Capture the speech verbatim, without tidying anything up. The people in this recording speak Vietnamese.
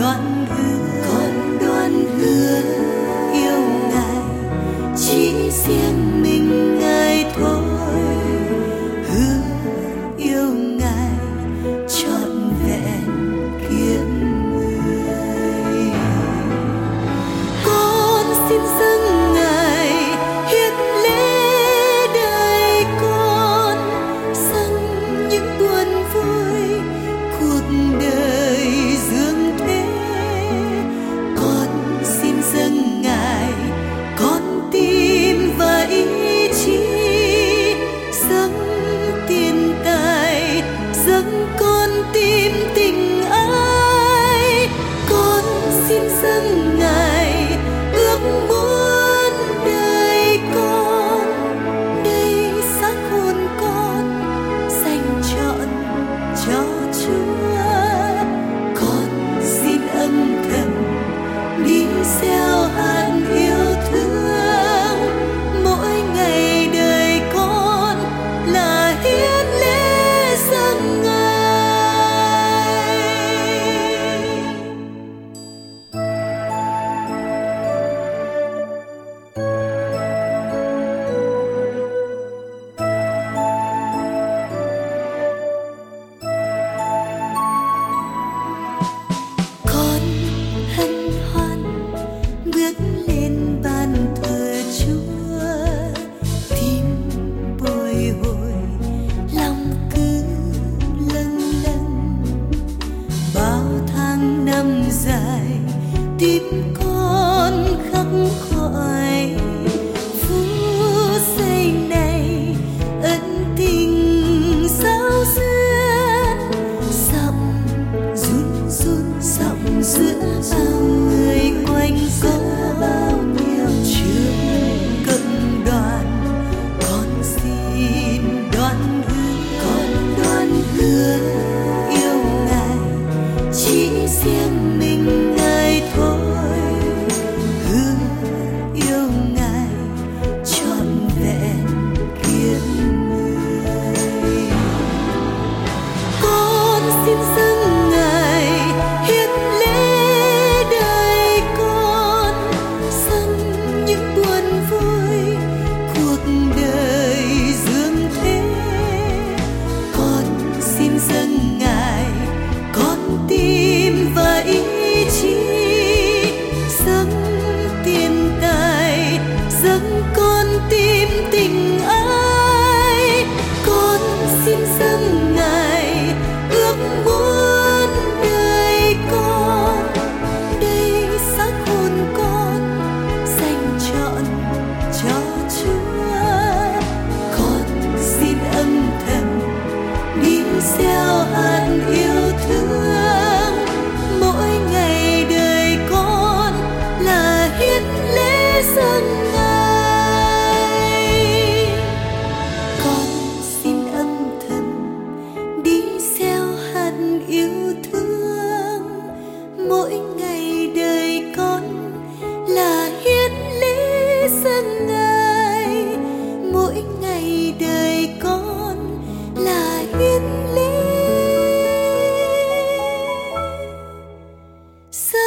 đoan hứa, con đoan hứa yêu Ngài, chỉ riêng mình Ngài thôi. Hứa yêu Ngài trọn vẹn kiếp người. Con xin dâng Ngài hiến lễ đời con, dâng những buồn vui cuộc đời dương thế. Con xin dâng Ngài con tim và ý chí, dâng tiền tài, dâng con tim tình ái. Con xin dâng Ngài ước muốn đời con, đây xác hồn con dành trọn cho Chúa. Con xin âm thầm đi gieo hạt yêu thương, mỗi ngày đời con là hiến lễ dâng Ngài. Con hân hoan bước lên ban thờ Chúa, tim bồi hồi lòng cứ lâng lâng. Bao tháng năm dài tim con khắc khoải, phút giây này ân tình sao xuyên. Giọng run run giọng giữa bao người quanh có bao nhiêu trường cộng đoàn. Con xin đoan hứa, con đoan hứa yêu Ngài, chỉ riêng mình Ngài thôi. Hứa yêu Ngài trọn vẹn kiếp người. Con xin dâng Ngài hiến lễ đời con, dâng những buồn vui cuộc đời dương thế. Con xin dâng Ngài con tim và ý chí, dâng tiền tài, dâng con tim tình ái. Con xin dâng Ngài ước muốn đời con, đây xác hồn con dành trọn cho Chúa. Con xin âm thầm đi gieo hạt yêu thương, mỗi ngày đời con là hiến lễ dâng Ngài. Con xin âm thầm đi gieo hạt yêu thương, mỗi ngày đời con là hiến lễ dâng Ngài. Mỗi ngày đời con là hiến lễ dâng